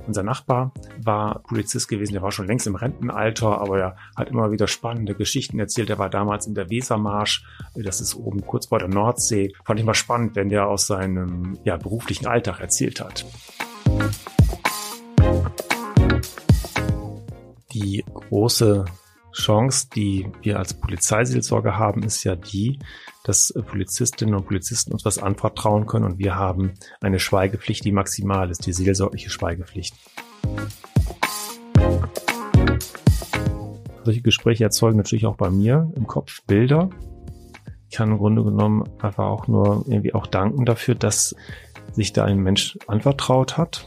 Unser Nachbar war Polizist gewesen, der war schon längst im Rentenalter, aber er hat immer wieder spannende Geschichten erzählt. Er war damals in der Wesermarsch, das ist oben kurz vor der Nordsee. Fand ich mal spannend, wenn der aus seinem beruflichen Alltag erzählt hat. Die große Chance, die wir als Polizeiseelsorger haben, ist ja die, dass Polizistinnen und Polizisten uns was anvertrauen können und wir haben eine Schweigepflicht, die maximal ist, die seelsorgliche Schweigepflicht. Solche Gespräche erzeugen natürlich auch bei mir im Kopf Bilder. Ich kann im Grunde genommen einfach auch nur irgendwie auch danken dafür, dass sich da ein Mensch anvertraut hat.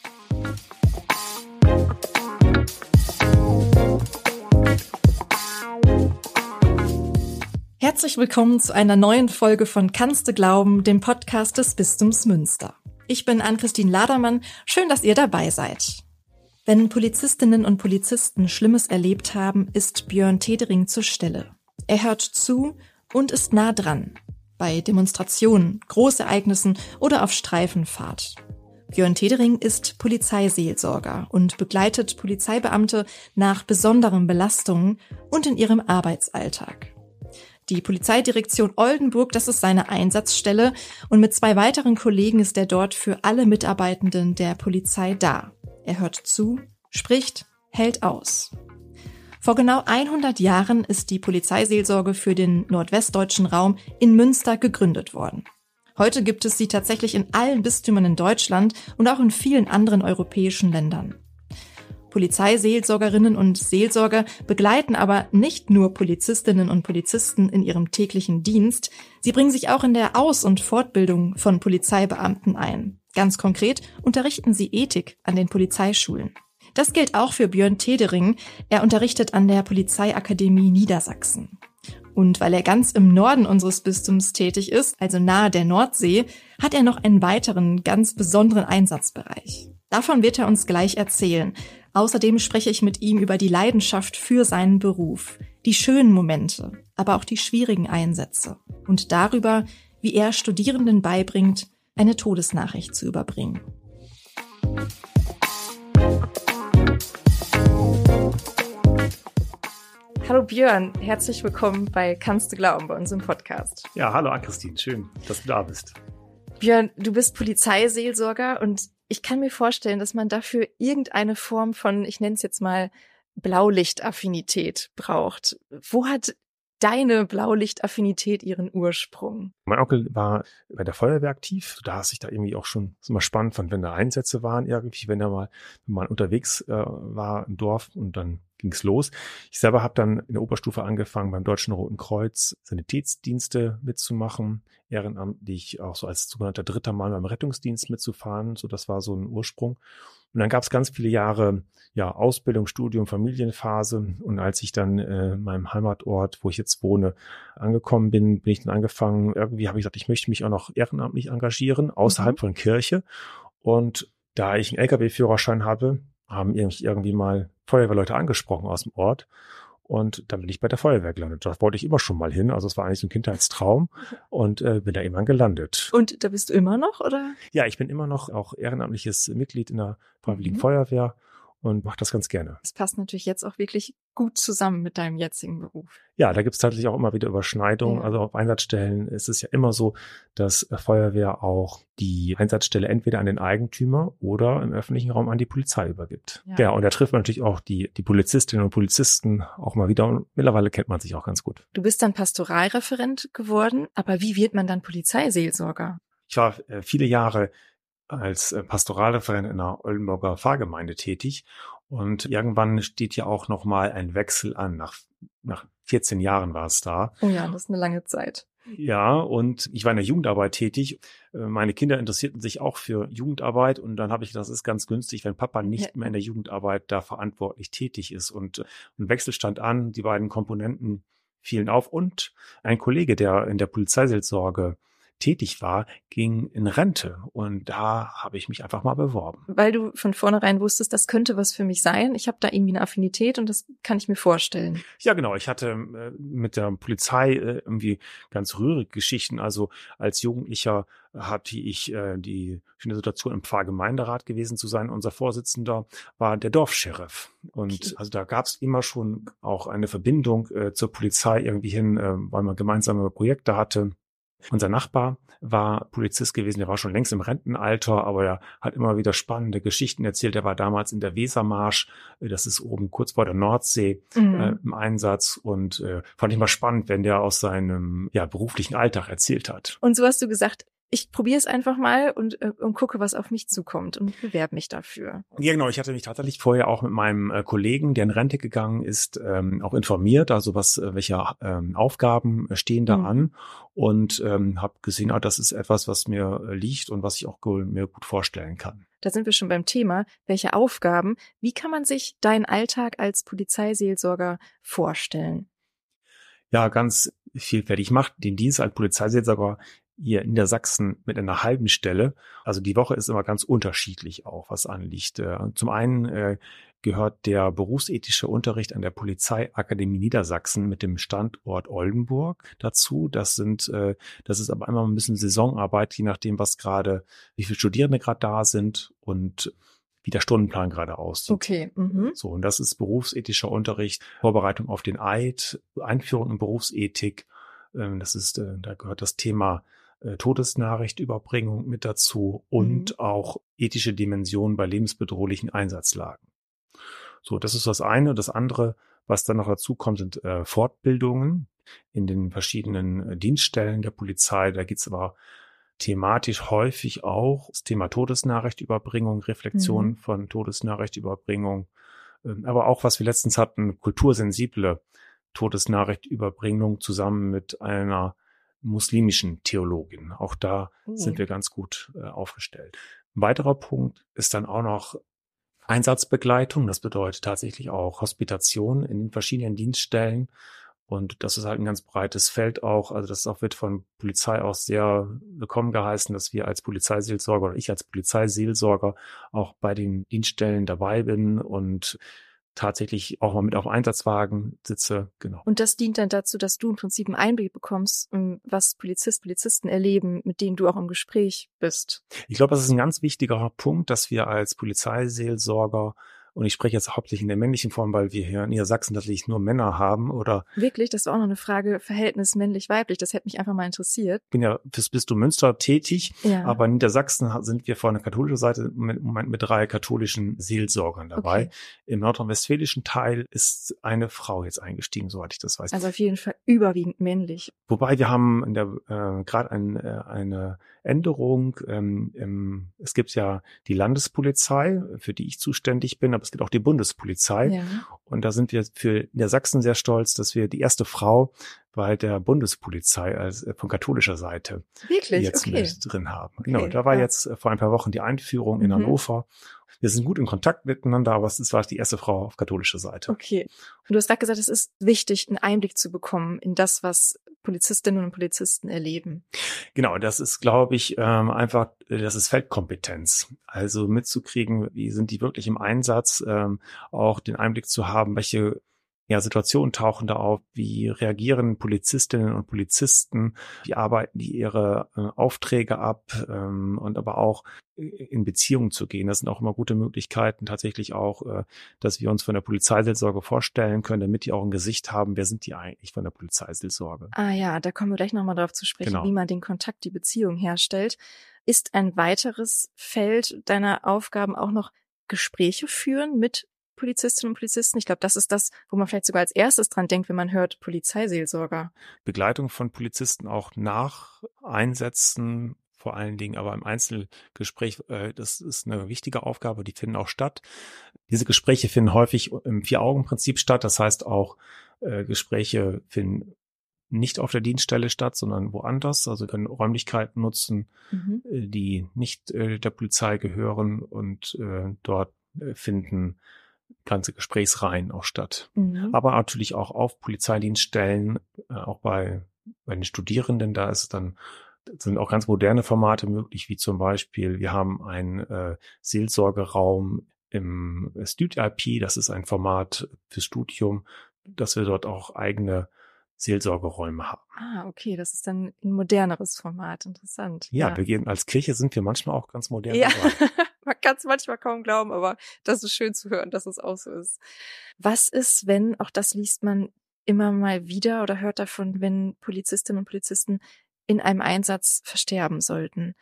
Herzlich willkommen zu einer neuen Folge von Kannst du glauben, dem Podcast des Bistums Münster. Ich bin Ann-Christine Ladermann, schön, dass ihr dabei seid. Wenn Polizistinnen und Polizisten Schlimmes erlebt haben, ist Björn Tedering zur Stelle. Er hört zu und ist nah dran, bei Demonstrationen, Großereignissen oder auf Streifenfahrt. Björn Tedering ist Polizeiseelsorger und begleitet Polizeibeamte nach besonderen Belastungen und in ihrem Arbeitsalltag. Die Polizeidirektion Oldenburg, das ist seine Einsatzstelle und mit 2 weiteren Kollegen ist er dort für alle Mitarbeitenden der Polizei da. Er hört zu, spricht, hält aus. Vor genau 100 Jahren ist die Polizeiseelsorge für den nordwestdeutschen Raum in Münster gegründet worden. Heute gibt es sie tatsächlich in allen Bistümern in Deutschland und auch in vielen anderen europäischen Ländern. Polizeiseelsorgerinnen und Seelsorger begleiten aber nicht nur Polizistinnen und Polizisten in ihrem täglichen Dienst, sie bringen sich auch in der Aus- und Fortbildung von Polizeibeamten ein. Ganz konkret unterrichten sie Ethik an den Polizeischulen. Das gilt auch für Björn Tedering. Er unterrichtet an der Polizeiakademie Niedersachsen. Und weil er ganz im Norden unseres Bistums tätig ist, also nahe der Nordsee, hat er noch einen weiteren, ganz besonderen Einsatzbereich. Davon wird er uns gleich erzählen. Außerdem spreche ich mit ihm über die Leidenschaft für seinen Beruf, die schönen Momente, aber auch die schwierigen Einsätze und darüber, wie er Studierenden beibringt, eine Todesnachricht zu überbringen. Hallo Björn, herzlich willkommen bei Kannst du glauben, bei uns im Podcast. Ja, hallo Ann-Christine, schön, dass du da bist. Björn, du bist Polizeiseelsorger und ich kann mir vorstellen, dass man dafür irgendeine Form von, ich nenne es jetzt mal, Blaulichtaffinität braucht. Wo hat deine Blaulichtaffinität ihren Ursprung? Mein Onkel war bei der Feuerwehr aktiv. Da ist ich da irgendwie auch schon immer spannend fand, wenn da Einsätze waren irgendwie, wenn man unterwegs war im Dorf und dann ging's los. Ich selber habe dann in der Oberstufe angefangen, beim Deutschen Roten Kreuz Sanitätsdienste mitzumachen, ehrenamtlich auch so als sogenannter dritter Mann beim Rettungsdienst mitzufahren. So, das war so ein Ursprung. Und dann gab es ganz viele Jahre Ausbildung, Studium, Familienphase. Und als ich dann in meinem Heimatort, wo ich jetzt wohne, angekommen bin, bin ich dann angefangen, irgendwie habe ich gesagt, ich möchte mich auch noch ehrenamtlich engagieren, außerhalb von Kirche. Und da ich einen LKW-Führerschein habe, haben mich irgendwie mal Feuerwehrleute angesprochen aus dem Ort. Und dann bin ich bei der Feuerwehr gelandet. Da wollte ich immer schon mal hin. Also es war eigentlich so ein Kindheitstraum und bin da irgendwann gelandet. Und da bist du immer noch, oder? Ja, ich bin immer noch auch ehrenamtliches Mitglied in der Freiwilligen Feuerwehr und mache das ganz gerne. Das passt natürlich jetzt auch wirklich gut zusammen mit deinem jetzigen Beruf. Ja, da gibt es tatsächlich auch immer wieder Überschneidungen. Ja. Also auf Einsatzstellen ist es ja immer so, dass Feuerwehr auch die Einsatzstelle entweder an den Eigentümer oder im öffentlichen Raum an die Polizei übergibt. Ja, und da trifft man natürlich auch die Polizistinnen und Polizisten auch mal wieder. Und mittlerweile kennt man sich auch ganz gut. Du bist dann Pastoralreferent geworden, aber wie wird man dann Polizeiseelsorger? Ich war viele Jahre als Pastoralreferent in einer Oldenburger Pfarrgemeinde tätig. Und irgendwann steht ja auch nochmal ein Wechsel an. Nach 14 Jahren war es da. Oh ja, das ist eine lange Zeit. Ja, und ich war in der Jugendarbeit tätig. Meine Kinder interessierten sich auch für Jugendarbeit. Und dann habe ich gedacht, das ist ganz günstig, wenn Papa nicht mehr in der Jugendarbeit da verantwortlich tätig ist. Und ein Wechsel stand an. Die beiden Komponenten fielen auf. Und ein Kollege, der in der Polizeiseelsorge tätig war, ging in Rente. Und da habe ich mich einfach mal beworben. Weil du von vornherein wusstest, das könnte was für mich sein. Ich habe da irgendwie eine Affinität und das kann ich mir vorstellen. Ja, genau. Ich hatte mit der Polizei irgendwie ganz rührige Geschichten. Also als Jugendlicher hatte ich die schöne Situation, im Pfarrgemeinderat gewesen zu sein. Unser Vorsitzender war der Dorfscheriff. Und also da gab es immer schon auch eine Verbindung zur Polizei irgendwie hin, weil man gemeinsame Projekte hatte. Unser Nachbar war Polizist gewesen, der war schon längst im Rentenalter, aber er hat immer wieder spannende Geschichten erzählt. Er war damals in der Wesermarsch, das ist oben kurz vor der Nordsee, im Einsatz und fand ich mal spannend, wenn der aus seinem beruflichen Alltag erzählt hat. Und so hast du gesagt, ich probiere es einfach mal und gucke, was auf mich zukommt und bewerbe mich dafür. Ja, genau. Ich hatte mich tatsächlich vorher auch mit meinem Kollegen, der in Rente gegangen ist, auch informiert, also welche Aufgaben stehen da an und habe gesehen, das ist etwas, was mir liegt und was ich auch mir gut vorstellen kann. Da sind wir schon beim Thema, welche Aufgaben, wie kann man sich deinen Alltag als Polizeiseelsorger vorstellen? Ja, ganz vielfältig. Ich mache den Dienst als Polizeiseelsorger hier in Niedersachsen mit einer halben Stelle. Also die Woche ist immer ganz unterschiedlich auch, was anliegt. Zum einen gehört der berufsethische Unterricht an der Polizeiakademie Niedersachsen mit dem Standort Oldenburg dazu. Das ist aber einmal ein bisschen Saisonarbeit, je nachdem, wie viele Studierende gerade da sind und wie der Stundenplan gerade aussieht. Okay. So, und das ist berufsethischer Unterricht, Vorbereitung auf den Eid, Einführung in Berufsethik. Da gehört das Thema Todesnachrichtüberbringung mit dazu und auch ethische Dimensionen bei lebensbedrohlichen Einsatzlagen. So, das ist das eine. Das andere, was dann noch dazu kommt, sind Fortbildungen in den verschiedenen Dienststellen der Polizei. Da geht's aber thematisch häufig auch das Thema Todesnachrichtüberbringung, Reflexion von Todesnachrichtüberbringung, aber auch, was wir letztens hatten, kultursensible Todesnachrichtüberbringung zusammen mit einer muslimischen Theologin. Auch da sind wir ganz gut aufgestellt. Ein weiterer Punkt ist dann auch noch Einsatzbegleitung. Das bedeutet tatsächlich auch Hospitation in den verschiedenen Dienststellen. Und das ist halt ein ganz breites Feld auch. Also das auch wird von Polizei auch sehr willkommen geheißen, dass wir als Polizeiseelsorger oder ich als Polizeiseelsorger auch bei den Dienststellen dabei bin und tatsächlich auch mal mit auf dem Einsatzwagen sitze, genau. Und das dient dann dazu, dass du im Prinzip einen Einblick bekommst, was Polizisten erleben, mit denen du auch im Gespräch bist. Ich glaube, das ist ein ganz wichtiger Punkt, dass wir als Polizeiseelsorger, und ich spreche jetzt hauptsächlich in der männlichen Form, weil wir hier in Niedersachsen tatsächlich nur Männer haben, oder? Wirklich? Das war auch noch eine Frage, Verhältnis männlich-weiblich. Das hätte mich einfach mal interessiert. Ich bin ja fürs Bistum Münster tätig, ja. Aber in Niedersachsen sind wir von der katholischen Seite mit 3 katholischen Seelsorgern dabei. Okay. Im nordrhein-westfälischen Teil ist eine Frau jetzt eingestiegen, soweit ich das weiß. Also auf jeden Fall überwiegend männlich. Wobei wir haben gerade eine Änderung. Es gibt ja die Landespolizei, für die ich zuständig bin, aber es gibt auch die Bundespolizei. Ja. Und da sind wir für Niedersachsen sehr stolz, dass wir die erste Frau bei der Bundespolizei von katholischer Seite jetzt mit drin haben. Okay. Genau, da war jetzt vor ein paar Wochen die Einführung in Hannover. Wir sind gut in Kontakt miteinander, aber es war die erste Frau auf katholischer Seite. Okay. Und du hast gerade gesagt, es ist wichtig, einen Einblick zu bekommen in das, was Polizistinnen und Polizisten erleben. Genau, das ist, glaube ich, das ist Feldkompetenz. Also mitzukriegen, wie sind die wirklich im Einsatz, auch den Einblick zu haben, welche Situationen tauchen da auf, wie reagieren Polizistinnen und Polizisten, wie arbeiten die ihre Aufträge ab und aber auch in Beziehung zu gehen. Das sind auch immer gute Möglichkeiten, tatsächlich auch, dass wir uns von der Polizeiseelsorge vorstellen können, damit die auch ein Gesicht haben, wer sind die eigentlich von der Polizeiseelsorge. Ah ja, da kommen wir gleich nochmal drauf zu sprechen, genau. Wie man den Kontakt, die Beziehung herstellt. Ist ein weiteres Feld deiner Aufgaben auch noch Gespräche führen mit Polizistinnen und Polizisten? Ich glaube, das ist das, wo man vielleicht sogar als erstes dran denkt, wenn man hört Polizeiseelsorger. Begleitung von Polizisten auch nach Einsätzen, vor allen Dingen aber im Einzelgespräch, das ist eine wichtige Aufgabe, die finden auch statt. Diese Gespräche finden häufig im 4-Augen-Prinzip statt, das heißt auch Gespräche finden nicht auf der Dienststelle statt, sondern woanders, also können Räumlichkeiten nutzen, die nicht der Polizei gehören und dort finden ganze Gesprächsreihen auch statt. Aber natürlich auch auf Polizeidienststellen, auch bei den Studierenden, da ist es dann sind auch ganz moderne Formate möglich, wie zum Beispiel, wir haben einen Seelsorgeraum im StudIP, das ist ein Format fürs Studium, dass wir dort auch eigene Seelsorgeräume haben. Ah, okay, das ist dann ein moderneres Format, interessant. Ja, als Kirche sind wir manchmal auch ganz modern ja. dabei. Man kann es manchmal kaum glauben, aber das ist schön zu hören, dass es auch so ist. Was ist, wenn, auch das liest man immer mal wieder oder hört davon, wenn Polizistinnen und Polizisten in einem Einsatz versterben sollten?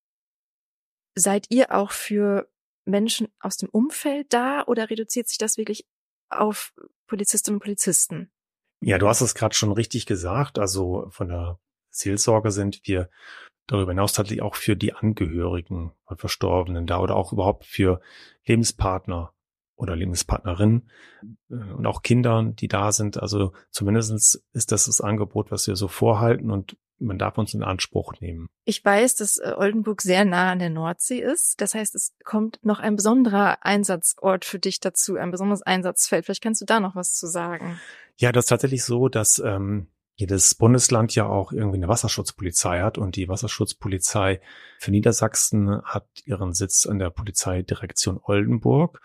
Seid ihr auch für Menschen aus dem Umfeld da oder reduziert sich das wirklich auf Polizistinnen und Polizisten? Ja, du hast es gerade schon richtig gesagt. Also von der Seelsorge sind wir darüber hinaus tatsächlich auch für die Angehörigen von Verstorbenen da oder auch überhaupt für Lebenspartner oder Lebenspartnerinnen und auch Kindern, die da sind. Also zumindest ist das Angebot, was wir so vorhalten und man darf uns in Anspruch nehmen. Ich weiß, dass Oldenburg sehr nah an der Nordsee ist. Das heißt, es kommt noch ein besonderer Einsatzort für dich dazu, ein besonderes Einsatzfeld. Vielleicht kannst du da noch was zu sagen. Ja, das ist tatsächlich so, dass jedes Bundesland ja auch irgendwie eine Wasserschutzpolizei hat und die Wasserschutzpolizei für Niedersachsen hat ihren Sitz an der Polizeidirektion Oldenburg.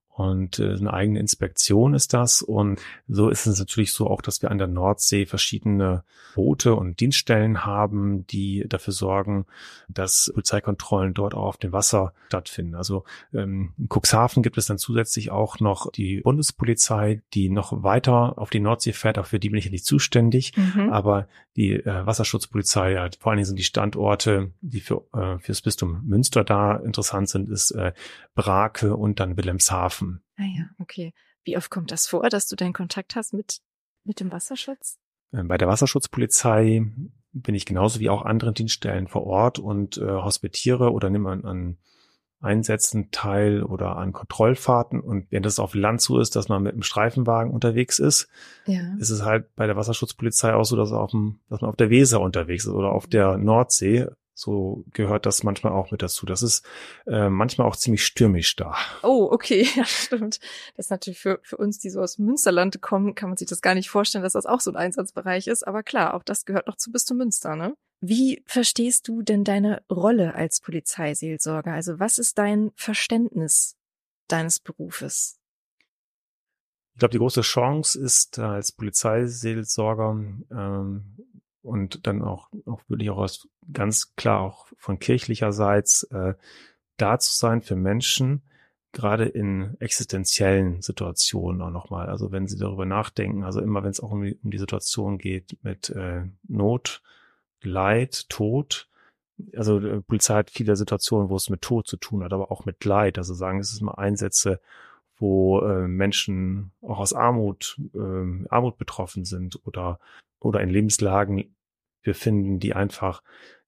Und eine eigene Inspektion ist das. Und so ist es natürlich so auch, dass wir an der Nordsee verschiedene Boote und Dienststellen haben, die dafür sorgen, dass Polizeikontrollen dort auch auf dem Wasser stattfinden. Also in Cuxhaven gibt es dann zusätzlich auch noch die Bundespolizei, die noch weiter auf die Nordsee fährt. Auch für die bin ich ja nicht zuständig. Aber die Wasserschutzpolizei, ja, vor allen Dingen sind die Standorte, die fürs Bistum Münster da interessant sind, ist Brake und dann Wilhelmshaven. Ah ja, okay. Wie oft kommt das vor, dass du deinen Kontakt hast mit dem Wasserschutz? Bei der Wasserschutzpolizei bin ich genauso wie auch anderen Dienststellen vor Ort und hospitiere oder nehme an Einsätzen teil oder an Kontrollfahrten. Und wenn das auf Land so ist, dass man mit einem Streifenwagen unterwegs ist, ist es halt bei der Wasserschutzpolizei auch so, dass man auf der Weser unterwegs ist oder auf der Nordsee. So gehört das manchmal auch mit dazu. Das ist manchmal auch ziemlich stürmisch da. Oh, okay, ja, stimmt. Das ist natürlich für uns, die so aus Münsterland kommen, kann man sich das gar nicht vorstellen, dass das auch so ein Einsatzbereich ist. Aber klar, auch das gehört noch zu Bistum Münster, ne? Wie verstehst du denn deine Rolle als Polizeiseelsorger? Also was ist dein Verständnis deines Berufes? Ich glaube, die große Chance ist als Polizeiseelsorger und dann auch wirklich auch ganz klar auch von kirchlicherseits da zu sein für Menschen, gerade in existenziellen Situationen auch nochmal. Also wenn sie darüber nachdenken, also immer wenn es auch um die Situation geht mit Not, Leid, Tod. Also Polizei hat viele Situationen, wo es mit Tod zu tun hat, aber auch mit Leid. Also sagen, es ist mal Einsätze, wo Menschen auch aus Armut betroffen sind oder in Lebenslagen befinden, die einfach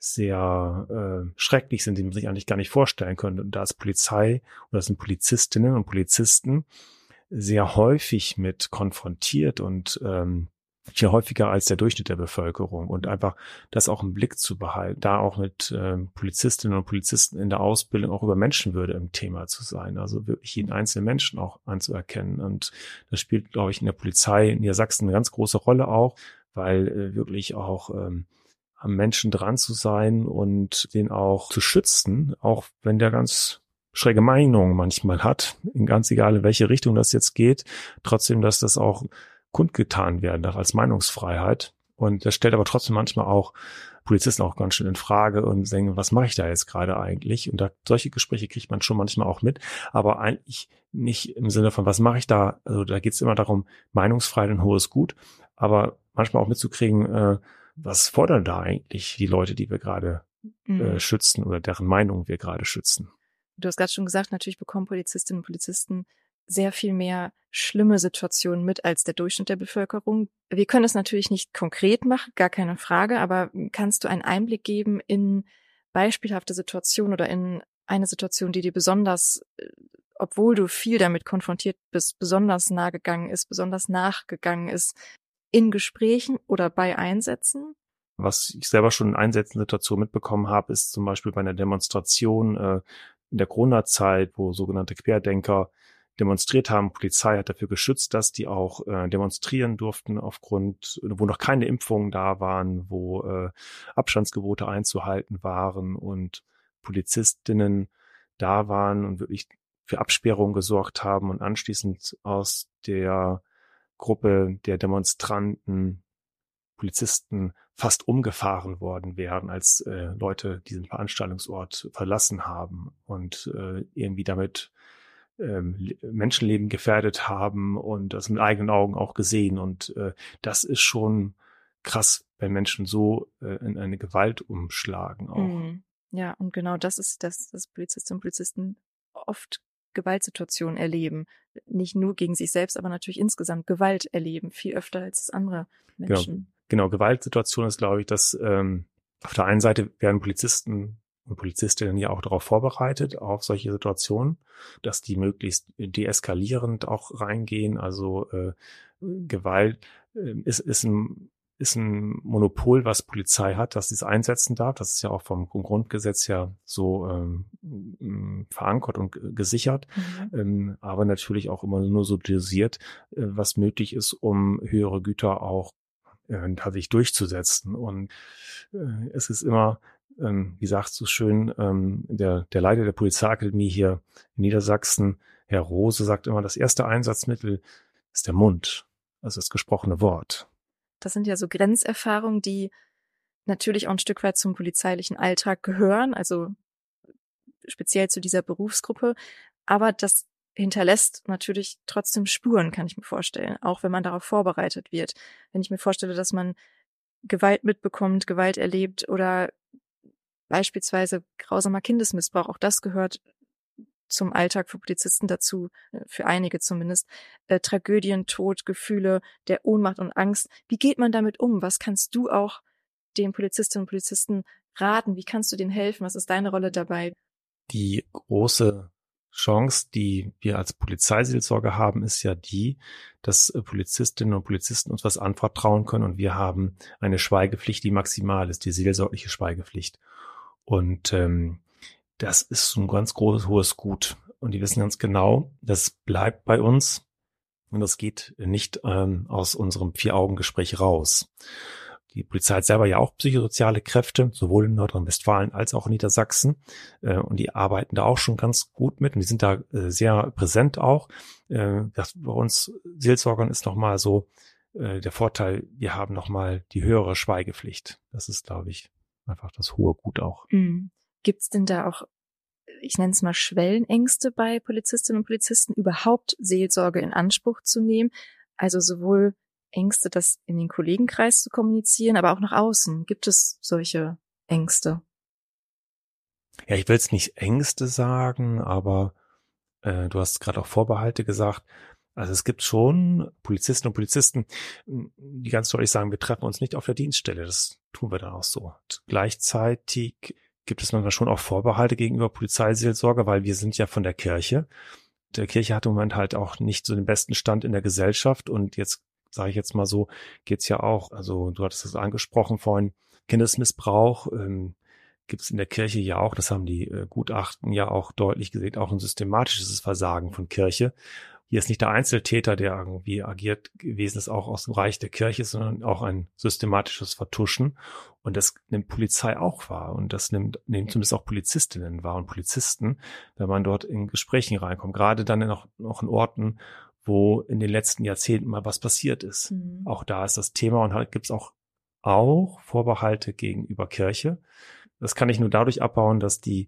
sehr schrecklich sind, die man sich eigentlich gar nicht vorstellen könnte. Und da ist Polizei oder das sind Polizistinnen und Polizisten sehr häufig mit konfrontiert und viel häufiger als der Durchschnitt der Bevölkerung und einfach das auch im Blick zu behalten, da auch mit Polizistinnen und Polizisten in der Ausbildung auch über Menschenwürde im Thema zu sein, also wirklich jeden einzelnen Menschen auch anzuerkennen und das spielt, glaube ich, in der Polizei in Niedersachsen eine ganz große Rolle auch, weil wirklich auch am Menschen dran zu sein und den auch zu schützen, auch wenn der ganz schräge Meinungen manchmal hat, ganz egal in welche Richtung das jetzt geht, trotzdem, dass das auch kundgetan werden darf als Meinungsfreiheit. Und das stellt aber trotzdem manchmal auch Polizisten auch ganz schön in Frage und denken, was mache ich da jetzt gerade eigentlich? Und solche Gespräche kriegt man schon manchmal auch mit, aber eigentlich nicht im Sinne von, was mache ich da? Also da geht es immer darum, Meinungsfreiheit und hohes Gut, aber manchmal auch mitzukriegen, was fordern da eigentlich die Leute, die wir gerade schützen oder deren Meinung wir gerade schützen. Du hast gerade schon gesagt, natürlich bekommen Polizistinnen und Polizisten sehr viel mehr schlimme Situationen mit als der Durchschnitt der Bevölkerung. Wir können es natürlich nicht konkret machen, gar keine Frage, aber kannst du einen Einblick geben in beispielhafte Situationen oder in eine Situation, die dir besonders, obwohl du viel damit konfrontiert bist, besonders nah gegangen ist, besonders nachgegangen ist, in Gesprächen oder bei Einsätzen? Was ich selber schon in Einsätzen-Situationen mitbekommen habe, ist zum Beispiel bei einer Demonstration in der Corona-Zeit, wo sogenannte Querdenker demonstriert haben. Polizei hat dafür geschützt, dass die auch demonstrieren durften wo noch keine Impfungen da waren, wo Abstandsgebote einzuhalten waren und Polizistinnen da waren und wirklich für Absperrung gesorgt haben und anschließend aus der Gruppe der Demonstranten Polizisten fast umgefahren worden wären, als Leute diesen Veranstaltungsort verlassen haben und irgendwie damit Menschenleben gefährdet haben und das mit eigenen Augen auch gesehen. Und das ist schon krass, wenn Menschen so in eine Gewalt umschlagen auch. Ja, und genau das ist das, dass Polizistinnen und Polizisten oft Gewaltsituationen erleben. Nicht nur gegen sich selbst, aber natürlich insgesamt Gewalt erleben, viel öfter als andere Menschen. Genau, Gewaltsituation ist, glaube ich, dass auf der einen Seite werden Polizisten und Polizistinnen ja auch darauf vorbereitet, auf solche Situationen, dass die möglichst deeskalierend auch reingehen. Also Gewalt ist ein Monopol, was Polizei hat, dass sie es einsetzen darf. Das ist ja auch vom Grundgesetz ja so verankert und gesichert, aber natürlich auch immer nur so dosiert, was möglich ist, um höhere Güter auch tatsächlich durchzusetzen. Und es ist immer, wie sagt so schön, der Leiter der Polizeiakademie hier in Niedersachsen, Herr Rose, sagt immer, das erste Einsatzmittel ist der Mund, also das gesprochene Wort. Das sind ja so Grenzerfahrungen, die natürlich auch ein Stück weit zum polizeilichen Alltag gehören, also speziell zu dieser Berufsgruppe. Aber das hinterlässt natürlich trotzdem Spuren, kann ich mir vorstellen, auch wenn man darauf vorbereitet wird. Wenn ich mir vorstelle, dass man Gewalt mitbekommt, Gewalt erlebt oder beispielsweise grausamer Kindesmissbrauch, auch das gehört zum Alltag für Polizisten dazu, für einige zumindest, Tragödien, Tod, Gefühle der Ohnmacht und Angst. Wie geht man damit um? Was kannst du auch den Polizistinnen und Polizisten raten? Wie kannst du denen helfen? Was ist deine Rolle dabei? Die große Chance, die wir als Polizeiseelsorger haben, ist ja die, dass Polizistinnen und Polizisten uns was anvertrauen können und wir haben eine Schweigepflicht, die maximal ist, die seelsorgliche Schweigepflicht. Und das ist ein ganz großes, hohes Gut. Und die wissen ganz genau, das bleibt bei uns und das geht nicht aus unserem 4-Augen-Gespräch raus. Die Polizei hat selber ja auch psychosoziale Kräfte, sowohl in Nordrhein-Westfalen als auch in Niedersachsen. Und die arbeiten da auch schon ganz gut mit und die sind da sehr präsent auch. Das bei uns Seelsorgern ist nochmal so der Vorteil, wir haben nochmal die höhere Schweigepflicht. Das ist, glaube ich, einfach das hohe Gut auch. Gibt's denn da auch, ich nenne es mal Schwellenängste bei Polizistinnen und Polizisten, überhaupt Seelsorge in Anspruch zu nehmen? Also sowohl Ängste, das in den Kollegenkreis zu kommunizieren, aber auch nach außen. Gibt es solche Ängste? Ja, ich will jetzt nicht Ängste sagen, aber du hast gerade auch Vorbehalte gesagt. Also es gibt schon Polizistinnen und Polizisten, die ganz deutlich sagen, wir treffen uns nicht auf der Dienststelle. Das tun wir dann auch so. Und gleichzeitig gibt es manchmal schon auch Vorbehalte gegenüber Polizeiseelsorger, weil wir sind ja von der Kirche. Der Kirche hat im Moment halt auch nicht so den besten Stand in der Gesellschaft und jetzt sage ich jetzt mal so, geht's ja auch, also du hattest es angesprochen vorhin, Kindesmissbrauch gibt es in der Kirche ja auch, das haben die Gutachten ja auch deutlich gesehen, auch ein systematisches Versagen von Kirche. Hier ist nicht der Einzeltäter, der irgendwie agiert gewesen ist, auch aus dem Reich der Kirche, sondern auch ein systematisches Vertuschen. Und das nimmt Polizei auch wahr. Und das nehmen zumindest auch Polizistinnen wahr und Polizisten, wenn man dort in Gesprächen reinkommt. Gerade dann noch in Orten, wo in den letzten Jahrzehnten mal was passiert ist. Auch da ist das Thema und halt gibt es auch Vorbehalte gegenüber Kirche. Das kann ich nur dadurch abbauen, dass die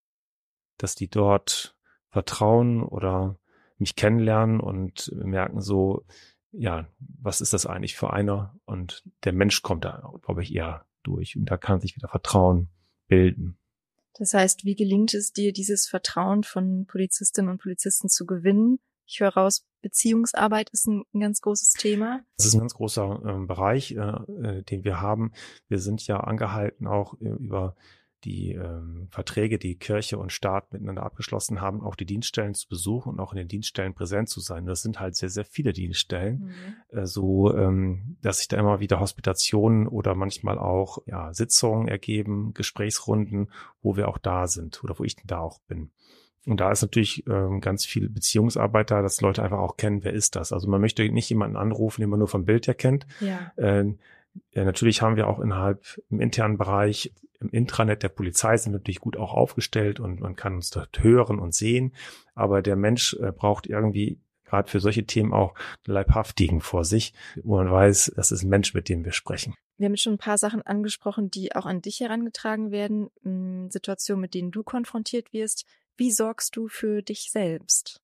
dort vertrauen oder mich kennenlernen und merken so, ja, was ist das eigentlich für einer? Und der Mensch kommt da, glaube ich, eher durch und da kann sich wieder Vertrauen bilden. Das heißt, wie gelingt es dir, dieses Vertrauen von Polizistinnen und Polizisten zu gewinnen? Ich höre raus, Beziehungsarbeit ist ein ganz großes Thema. Das ist ein ganz großer Bereich, den wir haben. Wir sind ja angehalten, auch über die Verträge, die Kirche und Staat miteinander abgeschlossen haben, auch die Dienststellen zu besuchen und auch in den Dienststellen präsent zu sein. Das sind halt sehr, sehr viele Dienststellen, dass sich da immer wieder Hospitationen oder manchmal auch Sitzungen ergeben, Gesprächsrunden, wo wir auch da sind oder wo ich da auch bin. Und da ist natürlich ganz viel Beziehungsarbeit da, dass Leute einfach auch kennen, wer ist das. Also man möchte nicht jemanden anrufen, den man nur vom Bild her kennt. Ja. Ja, natürlich haben wir auch im internen Bereich, im Intranet der Polizei sind wir natürlich gut auch aufgestellt und man kann uns dort hören und sehen. Aber der Mensch braucht irgendwie gerade für solche Themen auch einen Leibhaftigen vor sich, wo man weiß, das ist ein Mensch, mit dem wir sprechen. Wir haben jetzt schon ein paar Sachen angesprochen, die auch an dich herangetragen werden, Situationen, mit denen du konfrontiert wirst. Wie sorgst du für dich selbst?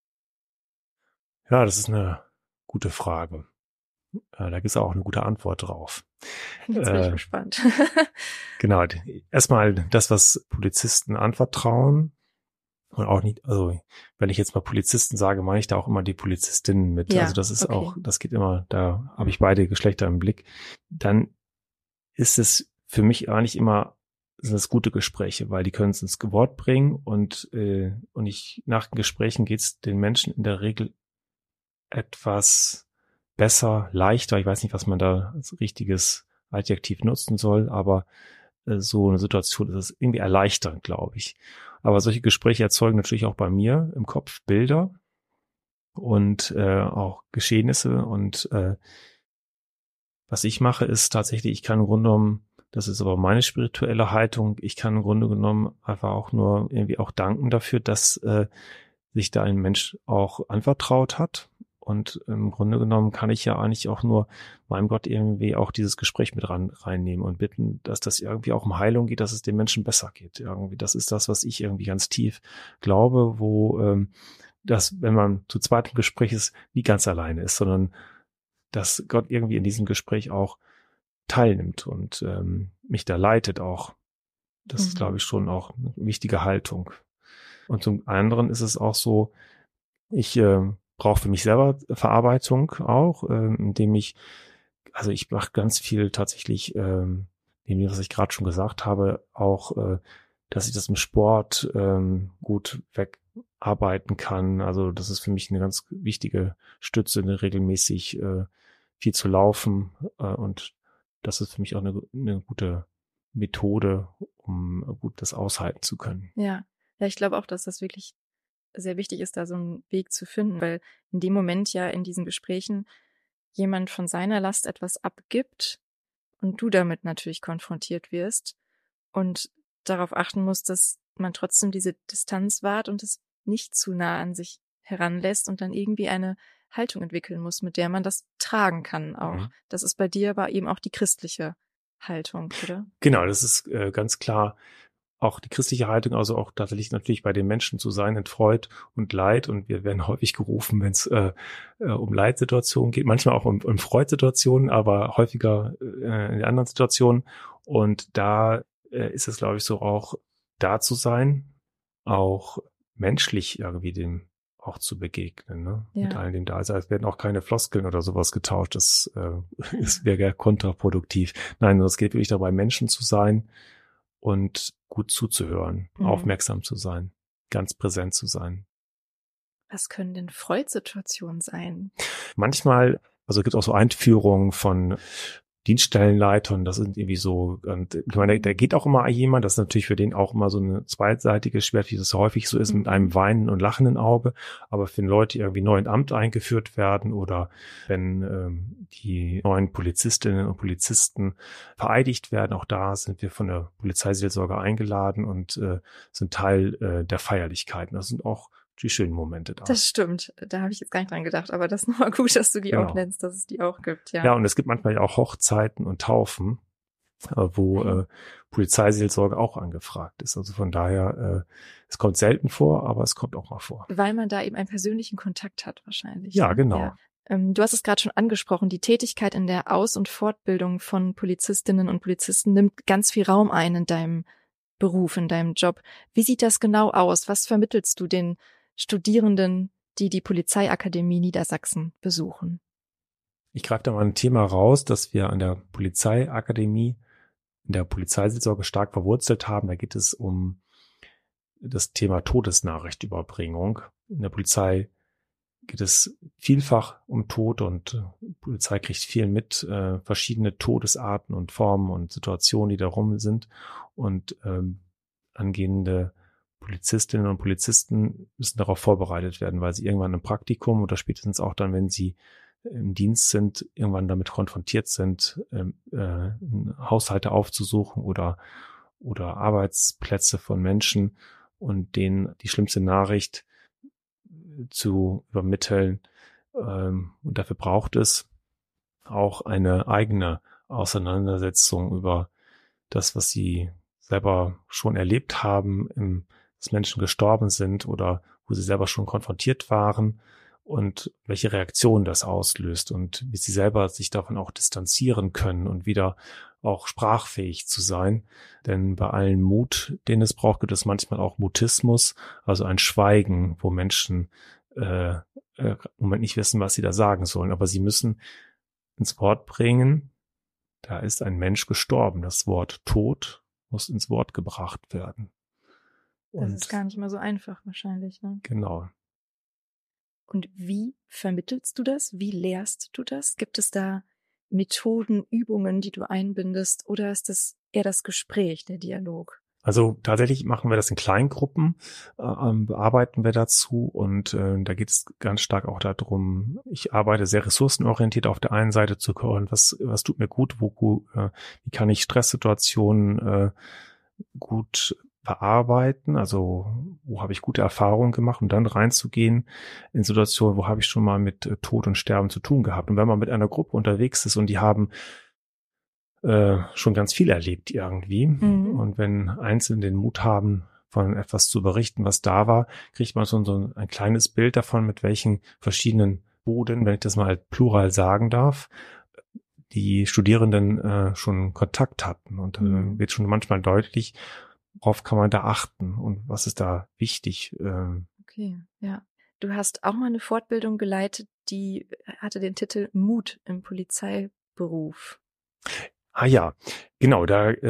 Ja, das ist eine gute Frage. Da gibt es auch eine gute Antwort drauf. Jetzt bin ich gespannt. Genau. Erstmal das, was Polizisten anvertrauen. Und auch nicht, also wenn ich jetzt mal Polizisten sage, meine ich da auch immer die Polizistinnen mit. Ja, also das ist okay. auch, das geht immer, da habe ich beide Geschlechter im Blick. Dann ist es für mich eigentlich immer, sind es gute Gespräche, weil die können es ins Wort bringen und nach den Gesprächen geht es den Menschen in der Regel etwas besser, leichter. Ich weiß nicht, was man da als richtiges Adjektiv nutzen soll, aber so eine Situation ist es irgendwie erleichternd, glaube ich. Aber solche Gespräche erzeugen natürlich auch bei mir im Kopf Bilder und auch Geschehnisse. Und was ich mache, ist tatsächlich, ich kann im Grunde genommen, das ist aber meine spirituelle Haltung, ich kann im Grunde genommen einfach auch nur irgendwie auch danken dafür, dass sich da ein Mensch auch anvertraut hat. Und im Grunde genommen kann ich ja eigentlich auch nur meinem Gott irgendwie auch dieses Gespräch mit reinnehmen und bitten, dass das irgendwie auch um Heilung geht, dass es dem Menschen besser geht. Irgendwie, das ist das, was ich irgendwie ganz tief glaube, wo dass, wenn man zu zweit im Gespräch ist, nie ganz alleine ist, sondern dass Gott irgendwie in diesem Gespräch auch teilnimmt und mich da leitet auch. Das ist, glaube ich, schon auch eine wichtige Haltung. Und zum anderen ist es auch so, ich brauche für mich selber Verarbeitung auch, indem ich mache ganz viel tatsächlich, was ich gerade schon gesagt habe, auch, dass ich das im Sport gut wegarbeiten kann. Also das ist für mich eine ganz wichtige Stütze, regelmäßig viel zu laufen und das ist für mich auch eine gute Methode, um gut das aushalten zu können. Ja, ich glaube auch, dass das wirklich sehr wichtig ist, da so einen Weg zu finden, weil in dem Moment ja in diesen Gesprächen jemand von seiner Last etwas abgibt und du damit natürlich konfrontiert wirst und darauf achten musst, dass man trotzdem diese Distanz wahrt und es nicht zu nah an sich heranlässt und dann irgendwie eine Haltung entwickeln muss, mit der man das tragen kann auch. Mhm. Das ist bei dir aber eben auch die christliche Haltung, oder? Genau, das ist ganz klar auch die christliche Haltung, also auch tatsächlich natürlich bei den Menschen zu sein, in Freud und Leid. Und wir werden häufig gerufen, wenn es um Leidsituationen geht, manchmal auch um Freud-Situationen, aber häufiger in anderen Situationen. Und da ist es, glaube ich, so auch da zu sein, auch menschlich irgendwie dem auch zu begegnen, ne? Ja. Mit all dem da. Also es werden auch keine Floskeln oder sowas getauscht. Das wäre kontraproduktiv. Nein, es geht wirklich dabei, Menschen zu sein und gut zuzuhören, aufmerksam zu sein, ganz präsent zu sein. Was können denn Freud-Situationen sein? Manchmal, also gibt es auch so Einführungen von Dienststellenleitern, das sind irgendwie so, und ich meine, da geht auch immer jemand, das ist natürlich für den auch immer so eine zweiseitige Schwert, wie das häufig so ist, mit einem weinenden und lachenden Auge, aber für Leute, die irgendwie neu in Amt eingeführt werden oder wenn die neuen Polizistinnen und Polizisten vereidigt werden, auch da sind wir von der Polizeiseelsorge eingeladen und sind Teil der Feierlichkeiten. Das sind auch die schönen Momente da. Das stimmt. Da habe ich jetzt gar nicht dran gedacht, aber das ist nochmal gut, dass du die auch nennst, dass es die auch gibt, ja. Ja, und es gibt manchmal auch Hochzeiten und Taufen, wo Polizeiseelsorge auch angefragt ist. Also von daher, es kommt selten vor, aber es kommt auch mal vor. Weil man da eben einen persönlichen Kontakt hat wahrscheinlich. Ja, genau. Ja. Du hast es gerade schon angesprochen, die Tätigkeit in der Aus- und Fortbildung von Polizistinnen und Polizisten nimmt ganz viel Raum ein in deinem Beruf, in deinem Job. Wie sieht das genau aus? Was vermittelst du den Studierenden, die die Polizeiakademie Niedersachsen besuchen? Ich greife da mal ein Thema raus, das wir an der Polizeiakademie, in der Polizeiseelsorge stark verwurzelt haben. Da geht es um das Thema Todesnachrichtüberbringung. In der Polizei geht es vielfach um Tod und die Polizei kriegt viel mit, verschiedene Todesarten und Formen und Situationen, die da rum sind. Und angehende Polizistinnen und Polizisten müssen darauf vorbereitet werden, weil sie irgendwann im Praktikum oder spätestens auch dann, wenn sie im Dienst sind, irgendwann damit konfrontiert sind, Haushalte aufzusuchen oder Arbeitsplätze von Menschen und denen die schlimmste Nachricht zu übermitteln. Und dafür braucht es auch eine eigene Auseinandersetzung über das, was sie selber schon erlebt haben, dass Menschen gestorben sind oder wo sie selber schon konfrontiert waren und welche Reaktion das auslöst und wie sie selber sich davon auch distanzieren können und wieder auch sprachfähig zu sein. Denn bei allen Mut, den es braucht, gibt es manchmal auch Mutismus, also ein Schweigen, wo Menschen im Moment nicht wissen, was sie da sagen sollen. Aber sie müssen ins Wort bringen, da ist ein Mensch gestorben. Das Wort Tod muss ins Wort gebracht werden. Das ist gar nicht mal so einfach wahrscheinlich, ne? Genau. Und wie vermittelst du das? Wie lehrst du das? Gibt es da Methoden, Übungen, die du einbindest, oder ist das eher das Gespräch, der Dialog? Also tatsächlich machen wir das in Kleingruppen, bearbeiten wir dazu und da geht es ganz stark auch darum, ich arbeite sehr ressourcenorientiert auf der einen Seite zu hören, was tut mir gut, wie kann ich Stresssituationen gut bearbeiten, also wo habe ich gute Erfahrungen gemacht und dann reinzugehen in Situationen, wo habe ich schon mal mit Tod und Sterben zu tun gehabt. Und wenn man mit einer Gruppe unterwegs ist und die haben schon ganz viel erlebt irgendwie. Und wenn Einzelne den Mut haben, von etwas zu berichten, was da war, kriegt man so ein kleines Bild davon, mit welchen verschiedenen Boden, wenn ich das mal plural sagen darf, die Studierenden schon Kontakt hatten. Und dann wird schon manchmal deutlich, worauf kann man da achten und was ist da wichtig. Okay, ja. Du hast auch mal eine Fortbildung geleitet, die hatte den Titel Mut im Polizeiberuf. Ah ja, genau,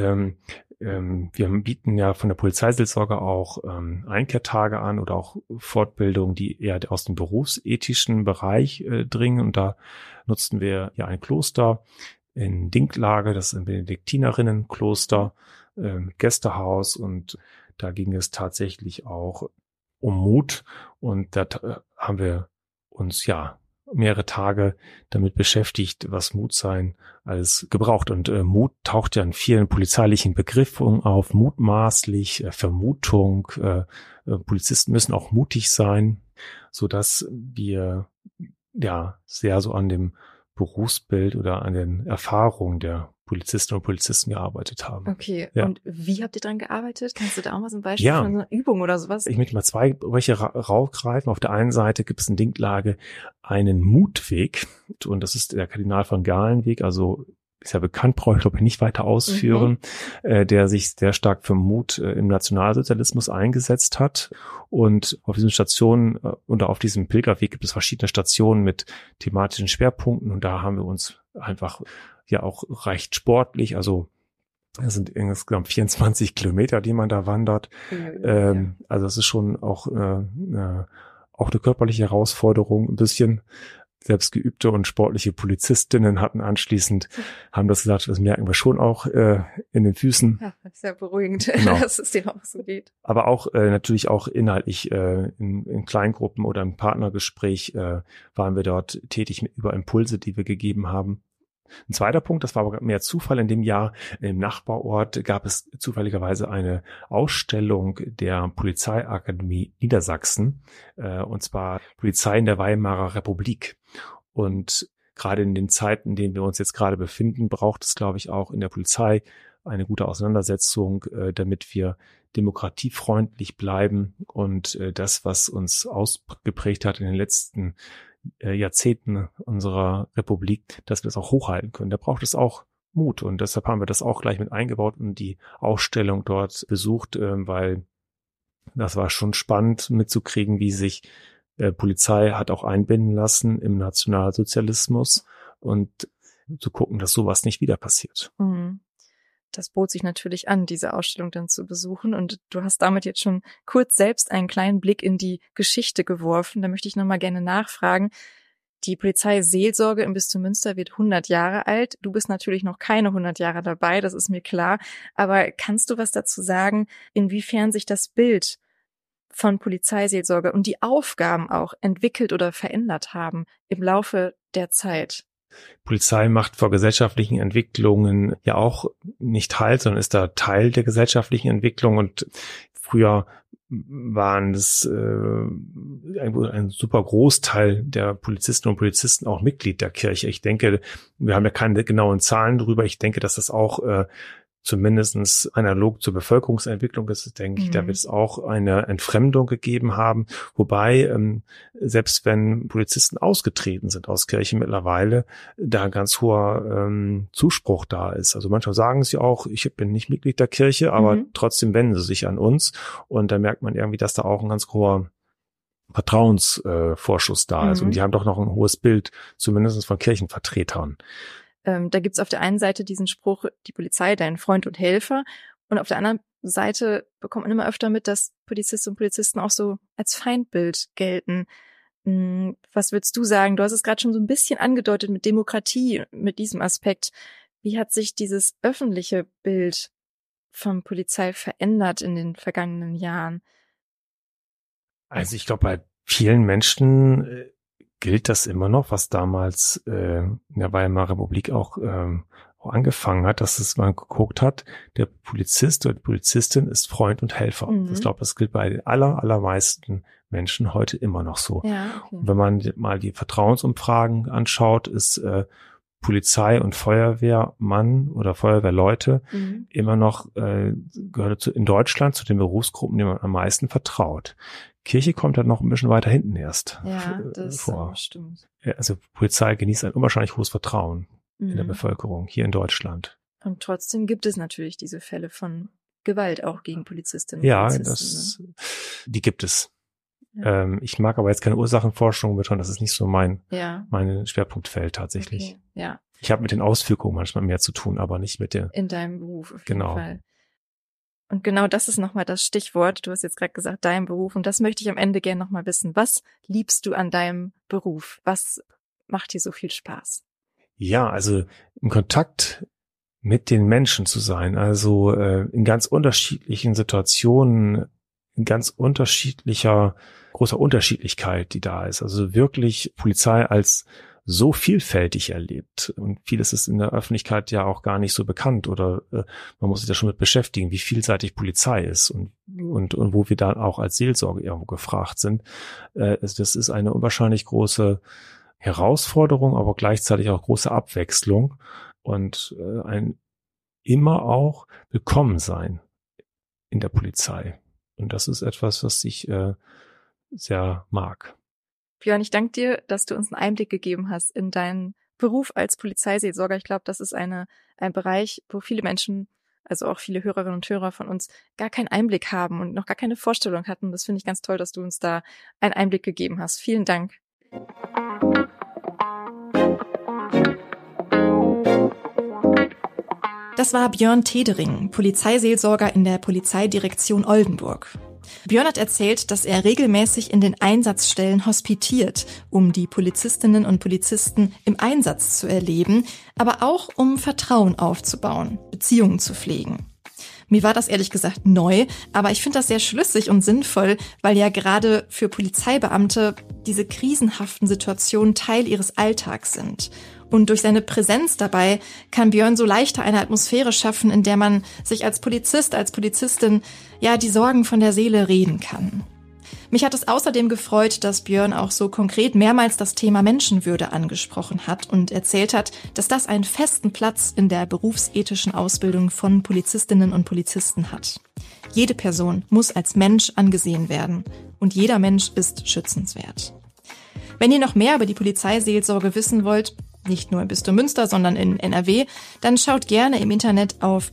wir bieten ja von der Polizeiseelsorge auch Einkehrtage an oder auch Fortbildungen, die eher aus dem berufsethischen Bereich dringen. Und da nutzten wir ja ein Kloster in Dinklage, das ist ein Benediktinerinnenkloster, Gästehaus, und da ging es tatsächlich auch um Mut. Und da haben wir uns ja mehrere Tage damit beschäftigt, was Mut sein alles gebraucht. Und Mut taucht ja in vielen polizeilichen Begriffen auf, mutmaßlich, Vermutung. Polizisten müssen auch mutig sein, so dass wir ja sehr so an dem Berufsbild oder an den Erfahrungen der Polizistinnen und Polizisten gearbeitet haben. Okay, ja. Und wie habt ihr dran gearbeitet? Kannst du da auch mal so ein Beispiel von einer Übung oder sowas? Ich möchte mal zwei Bereiche rausgreifen. Auf der einen Seite gibt es in Dinklage einen Mutweg, und das ist der Kardinal von Galenweg, also ist ja bekannt, brauche ich glaube ich nicht weiter ausführen, der sich sehr stark für Mut im Nationalsozialismus eingesetzt hat. Und auf diesen Stationen und auf diesem Pilgerweg gibt es verschiedene Stationen mit thematischen Schwerpunkten, und da haben wir uns einfach ja auch recht sportlich, also es sind insgesamt 24 Kilometer, die man da wandert. Also es ist schon auch eine körperliche Herausforderung, ein bisschen. Selbst geübte und sportliche Polizistinnen haben das gesagt, das merken wir schon auch in den Füßen. Ja, das ist ja beruhigend, genau. Dass es denen auch so geht. Aber auch natürlich auch inhaltlich in Kleingruppen oder im Partnergespräch waren wir dort tätig über Impulse, die wir gegeben haben. Ein zweiter Punkt, das war aber mehr Zufall, in dem Jahr im Nachbarort gab es zufälligerweise eine Ausstellung der Polizeiakademie Niedersachsen, und zwar Polizei in der Weimarer Republik. Und gerade in den Zeiten, in denen wir uns jetzt gerade befinden, braucht es, glaube ich, auch in der Polizei eine gute Auseinandersetzung, damit wir demokratiefreundlich bleiben und das, was uns ausgeprägt hat in den letzten Jahrzehnten unserer Republik, dass wir das auch hochhalten können. Da braucht es auch Mut, und deshalb haben wir das auch gleich mit eingebaut und die Ausstellung dort besucht, weil das war schon spannend mitzukriegen, wie sich Polizei hat auch einbinden lassen im Nationalsozialismus und zu gucken, dass sowas nicht wieder passiert. Das bot sich natürlich an, diese Ausstellung dann zu besuchen. Und du hast damit jetzt schon kurz selbst einen kleinen Blick in die Geschichte geworfen. Da möchte ich nochmal gerne nachfragen. Die Polizeiseelsorge im Bistum Münster wird 100 Jahre alt. Du bist natürlich noch keine 100 Jahre dabei, das ist mir klar. Aber kannst du was dazu sagen, inwiefern sich das Bild von Polizeiseelsorge und die Aufgaben auch entwickelt oder verändert haben im Laufe der Zeit? Polizei macht vor gesellschaftlichen Entwicklungen ja auch nicht Halt, sondern ist da Teil der gesellschaftlichen Entwicklung. Und früher waren es ein super Großteil der Polizistinnen und Polizisten auch Mitglied der Kirche. Ich denke, wir haben ja keine genauen Zahlen darüber. Ich denke, dass das auch zumindestens analog zur Bevölkerungsentwicklung ist, denke ich, da wird es auch eine Entfremdung gegeben haben. Wobei, selbst wenn Polizisten ausgetreten sind aus Kirche mittlerweile, da ein ganz hoher Zuspruch da ist. Also manchmal sagen sie auch, ich bin nicht Mitglied der Kirche, aber trotzdem wenden sie sich an uns. Und da merkt man irgendwie, dass da auch ein ganz hoher Vertrauensvorschuss da ist. Und die haben doch noch ein hohes Bild, zumindest von Kirchenvertretern. Da gibt's auf der einen Seite diesen Spruch, die Polizei, dein Freund und Helfer. Und auf der anderen Seite bekommt man immer öfter mit, dass Polizistinnen und Polizisten auch so als Feindbild gelten. Was würdest du sagen? Du hast es gerade schon so ein bisschen angedeutet mit Demokratie, mit diesem Aspekt. Wie hat sich dieses öffentliche Bild von Polizei verändert in den vergangenen Jahren? Also ich glaube, bei vielen Menschen gilt das immer noch, was damals in der Weimarer Republik auch angefangen hat, dass es mal geguckt hat, der Polizist oder die Polizistin ist Freund und Helfer. Ich glaube, das gilt bei den allermeisten Menschen heute immer noch so. Ja, okay. Und wenn man mal die Vertrauensumfragen anschaut, ist Polizei und Feuerwehrmann oder Feuerwehrleute immer noch gehört in Deutschland zu den Berufsgruppen, denen man am meisten vertraut. Kirche kommt dann noch ein bisschen weiter hinten erst vor. Stimmt. Also Polizei genießt ein unwahrscheinlich hohes Vertrauen in der Bevölkerung hier in Deutschland. Und trotzdem gibt es natürlich diese Fälle von Gewalt auch gegen Polizistinnen und Polizisten. Ja, die gibt es. Ja. Ich mag aber jetzt keine Ursachenforschung betonen, das ist nicht so mein Schwerpunktfeld tatsächlich. Okay. Ja. Ich habe mit den Auswirkungen manchmal mehr zu tun, aber nicht mit der... In deinem Beruf auf jeden Fall. Und genau das ist nochmal das Stichwort. Du hast jetzt gerade gesagt, dein Beruf. Und das möchte ich am Ende gerne nochmal wissen. Was liebst du an deinem Beruf? Was macht dir so viel Spaß? Ja, also im Kontakt mit den Menschen zu sein. Also in ganz unterschiedlichen Situationen, in ganz großer Unterschiedlichkeit, die da ist. Also wirklich Polizei als so vielfältig erlebt. Und vieles ist in der Öffentlichkeit ja auch gar nicht so bekannt oder man muss sich da schon mit beschäftigen, wie vielseitig Polizei ist und wo wir dann auch als Seelsorge irgendwo gefragt sind. Das ist eine unwahrscheinlich große Herausforderung, aber gleichzeitig auch große Abwechslung und ein immer auch Willkommensein in der Polizei. Und das ist etwas, was ich sehr mag. Björn, ich danke dir, dass du uns einen Einblick gegeben hast in deinen Beruf als Polizeiseelsorger. Ich glaube, das ist ein Bereich, wo viele Menschen, also auch viele Hörerinnen und Hörer von uns, gar keinen Einblick haben und noch gar keine Vorstellung hatten. Das finde ich ganz toll, dass du uns da einen Einblick gegeben hast. Vielen Dank. Das war Björn Tedering, Polizeiseelsorger in der Polizeidirektion Oldenburg. Björn hat erzählt, dass er regelmäßig in den Einsatzstellen hospitiert, um die Polizistinnen und Polizisten im Einsatz zu erleben, aber auch um Vertrauen aufzubauen, Beziehungen zu pflegen. Mir war das ehrlich gesagt neu, aber ich finde das sehr schlüssig und sinnvoll, weil ja gerade für Polizeibeamte diese krisenhaften Situationen Teil ihres Alltags sind. Und durch seine Präsenz dabei kann Björn so leichter eine Atmosphäre schaffen, in der man sich als Polizist, als Polizistin ja die Sorgen von der Seele reden kann. Mich hat es außerdem gefreut, dass Björn auch so konkret mehrmals das Thema Menschenwürde angesprochen hat und erzählt hat, dass das einen festen Platz in der berufsethischen Ausbildung von Polizistinnen und Polizisten hat. Jede Person muss als Mensch angesehen werden und jeder Mensch ist schützenswert. Wenn ihr noch mehr über die Polizeiseelsorge wissen wollt, nicht nur im Bistum Münster, sondern in NRW, dann schaut gerne im Internet auf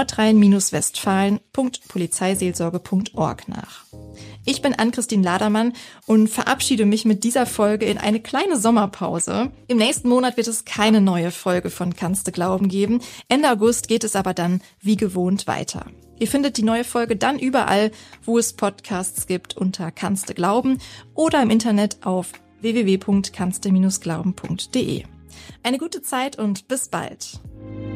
nordrhein-westfalen.polizeiseelsorge.org nach. Ich bin Ann-Christine Ladermann und verabschiede mich mit dieser Folge in eine kleine Sommerpause. Im nächsten Monat wird es keine neue Folge von Kannste Glauben geben. Ende August geht es aber dann wie gewohnt weiter. Ihr findet die neue Folge dann überall, wo es Podcasts gibt, unter Kannste Glauben oder im Internet auf www.kannste-glauben.de. Eine gute Zeit und bis bald.